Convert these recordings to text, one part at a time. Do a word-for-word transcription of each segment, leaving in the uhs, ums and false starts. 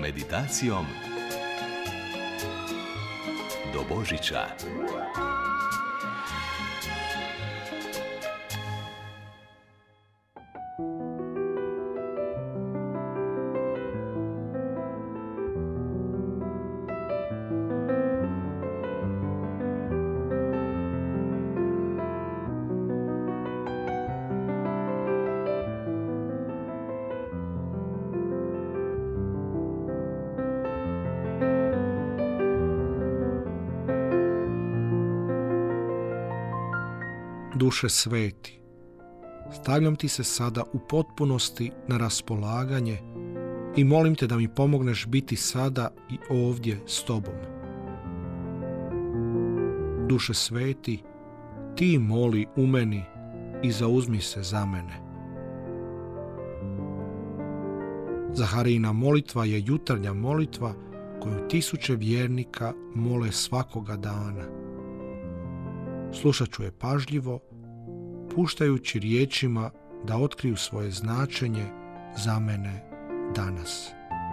meditacijom do Božića. Duše sveti, stavljam ti se sada u potpunosti na raspolaganje i molim te da mi pomogneš biti sada i ovdje s tobom. Duše sveti, ti moli u meni i zauzmi se za mene. Zaharijina molitva je jutarnja molitva koju tisuće vjernika mole svakoga dana. Slušat ću je pažljivo, puštajući riječima da otkriju svoje značenje za mene danas.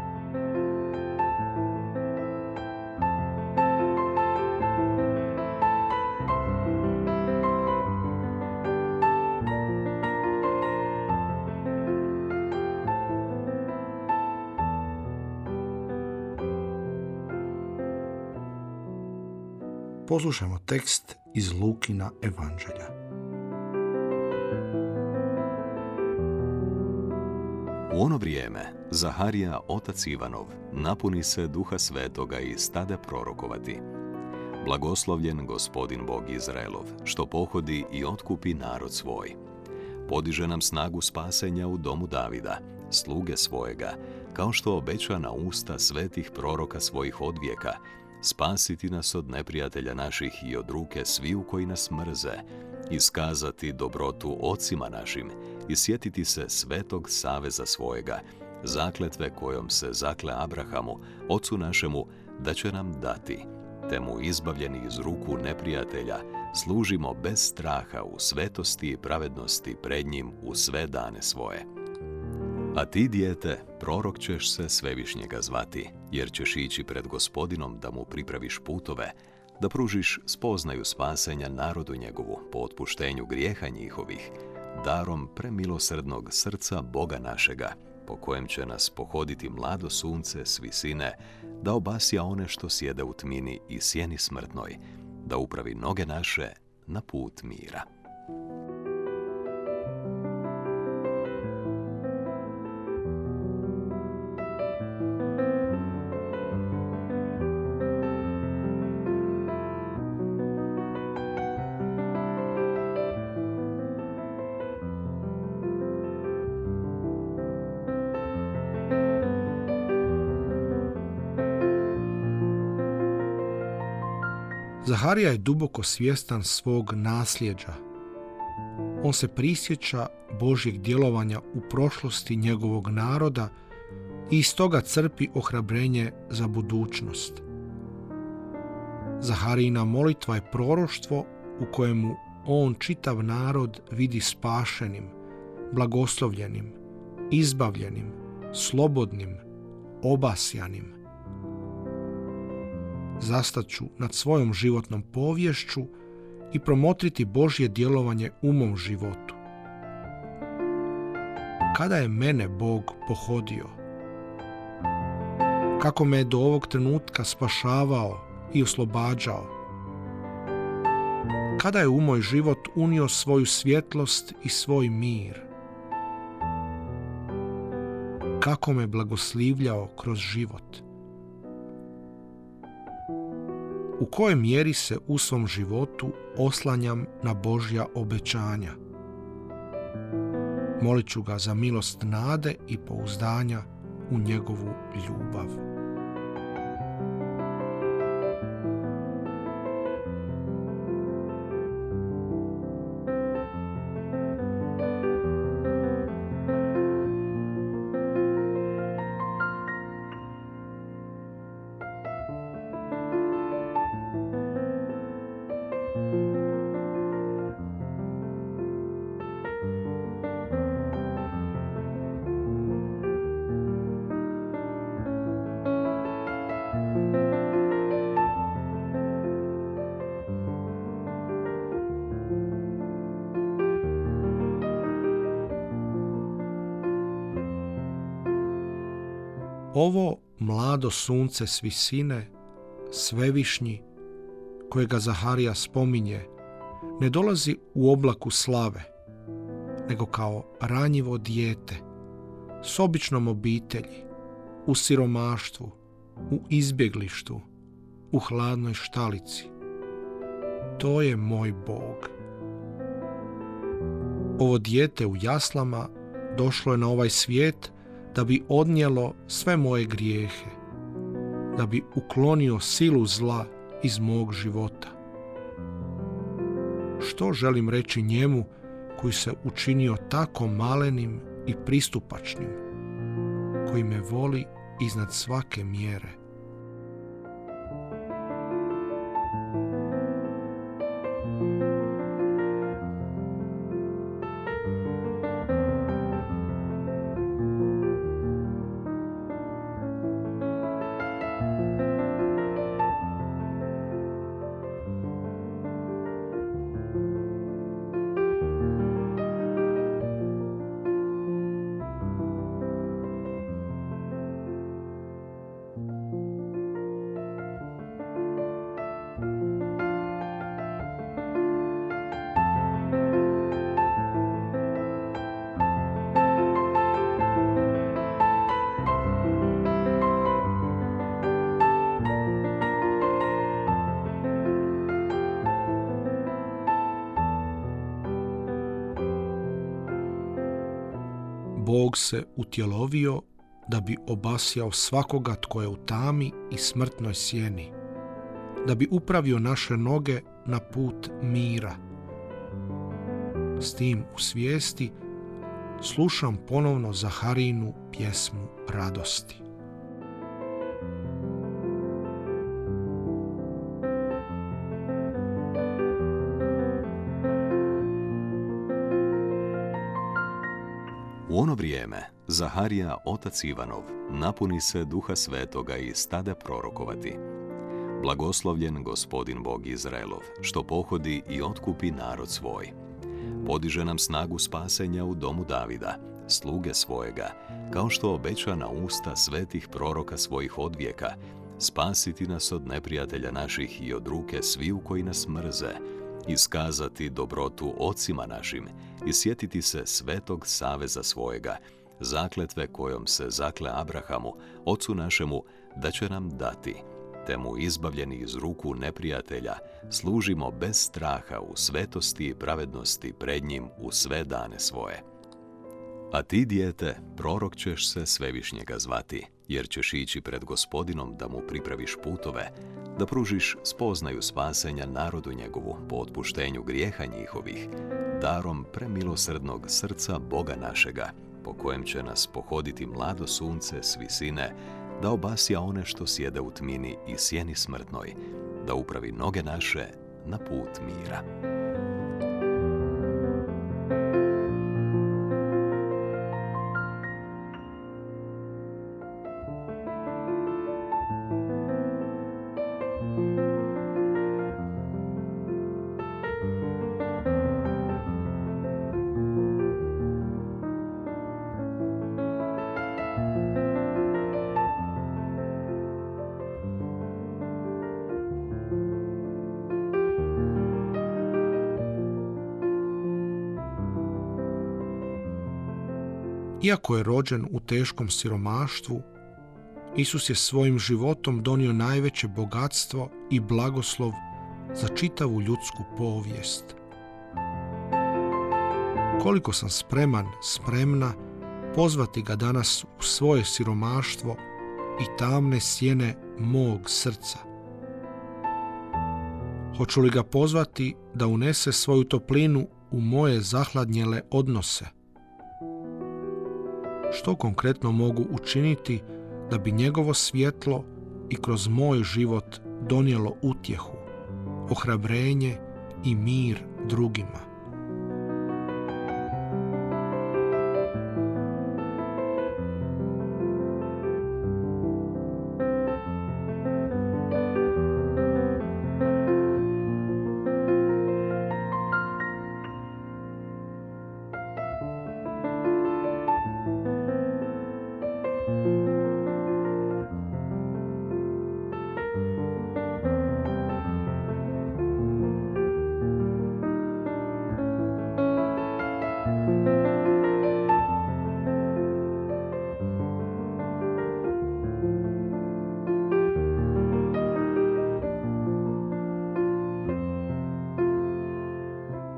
Poslušajmo tekst iz Lukina evanđelja. U ono vrijeme Zaharija, otac Ivanov, napuni se Duha Svetoga i stade prorokovati. Blagoslovljen Gospodin Bog Izraelov, što pohodi i otkupi narod svoj. Podiže nam snagu spasenja u domu Davida, sluge svojega, kao što obeća na usta svetih proroka svojih odvijeka, spasiti nas od neprijatelja naših i od ruke sviju koji nas mrze, iskazati dobrotu ocima našim i sjetiti se svetog saveza svojega, zakletve kojom se zakle Abrahamu, ocu našemu, da će nam dati, te mu izbavljeni iz ruku neprijatelja, služimo bez straha u svetosti i pravednosti pred njim u sve dane svoje. A ti, dijete, prorok ćeš se Svevišnjega zvati, jer ćeš ići pred Gospodinom da mu pripraviš putove, da pružiš spoznaju spasenja narodu njegovu po otpuštenju grijeha njihovih, darom premilosrdnog srca Boga našega, po kojem će nas pohoditi mlado sunce s visine, da obasja one što sjede u tmini i sjeni smrtnoj, da upravi noge naše na put mira. Zaharija je duboko svjestan svog nasljeđa. On se prisjeća Božjeg djelovanja u prošlosti njegovog naroda i iz toga crpi ohrabrenje za budućnost. Zaharijina molitva je proroštvo u kojemu on čitav narod vidi spašenim, blagoslovljenim, izbavljenim, slobodnim, obasjanim. Zastaću nad svojom životnom poviješću i promotriti Božje djelovanje u mom životu. Kada je mene Bog pohodio? Kako me je do ovog trenutka spašavao i oslobađao? Kada je u moj život unio svoju svjetlost i svoj mir? Kako me blagoslivljao kroz život? U kojoj mjeri se u svom životu oslanjam na Božja obećanja? Molit ću ga za milost nade i pouzdanja u njegovu ljubav. Ovo mlado sunce s visine, svevišnji, kojega Zaharija spominje, ne dolazi u oblaku slave, nego kao ranjivo dijete, s običnom obitelji, u siromaštvu, u izbjeglištvu, u hladnoj štalici. To je moj Bog. Ovo dijete u jaslama došlo je na ovaj svijet da bi odnijelo sve moje grijehe, da bi uklonio silu zla iz mog života. Što želim reći njemu koji se učinio tako malenim i pristupačnim, koji me voli iznad svake mjere? Bog se utjelovio da bi obasjao svakoga tko je u tami i smrtnoj sjeni, da bi upravio naše noge na put mira. S tim u svijesti slušam ponovno Zaharijinu pjesmu radosti. U ono vrijeme Zaharija, otac Ivanov, napuni se Duha Svetoga i stade prorokovati. Blagoslovljen Gospodin Bog Izraelov, što pohodi i otkupi narod svoj. Podiže nam snagu spasenja u domu Davida, sluge svojega, kao što obeća na usta svetih proroka svojih odvijeka, spasiti nas od neprijatelja naših i od ruke sviju koji nas mrze, iskazati dobrotu ocima našim i sjetiti se svetog saveza svojega, zakletve kojom se zakle Abrahamu, ocu našemu, da će nam dati, te mu izbavljeni iz ruku neprijatelja, služimo bez straha u svetosti i pravednosti pred njim u sve dane svoje. A ti, dijete, prorok ćeš se Svevišnjega zvati, jer ćeš ići pred Gospodinom da mu pripraviš putove, da pružiš spoznaju spasenja narodu njegovu po otpuštenju grijeha njihovih, darom premilosrdnog srca Boga našega, po kojem će nas pohoditi mlado sunce s visine, da obasja one što sjede u tmini i sjeni smrtnoj, da upravi noge naše na put mira. Iako je rođen u teškom siromaštvu, Isus je svojim životom donio najveće bogatstvo i blagoslov za čitavu ljudsku povijest. Koliko sam spreman, spremna pozvati ga danas u svoje siromaštvo i tamne sjene mog srca. Hoću li ga pozvati da unese svoju toplinu u moje zahladnjele odnose? Što konkretno mogu učiniti da bi njegovo svjetlo i kroz moj život donijelo utjehu, ohrabrenje i mir drugima?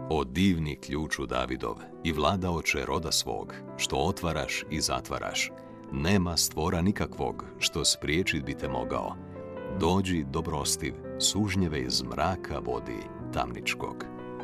O divni ključu Davidov i vladaoče roda svog, što otvaraš i zatvaraš, nema stvora nikakvog što spriječit bi te mogao. Dođi dobrostiv, sužnjeve iz mraka vodi tamničkog.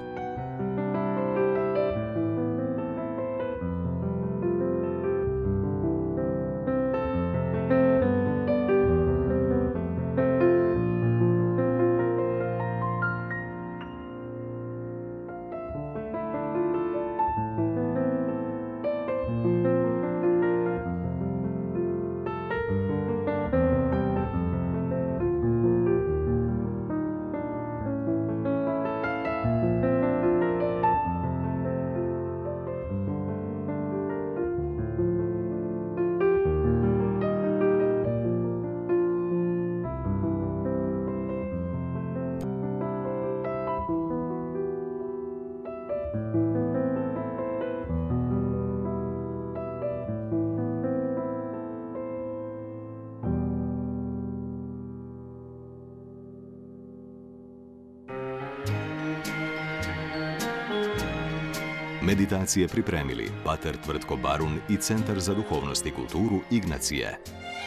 Meditacije pripremili pater Tvrtko Barun i Centar za duhovnost i kulturu Ignacije.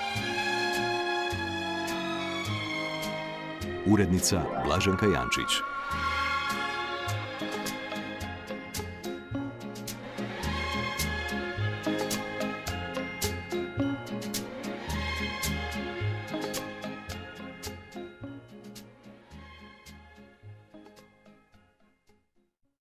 Urednica Blaženka Jančić.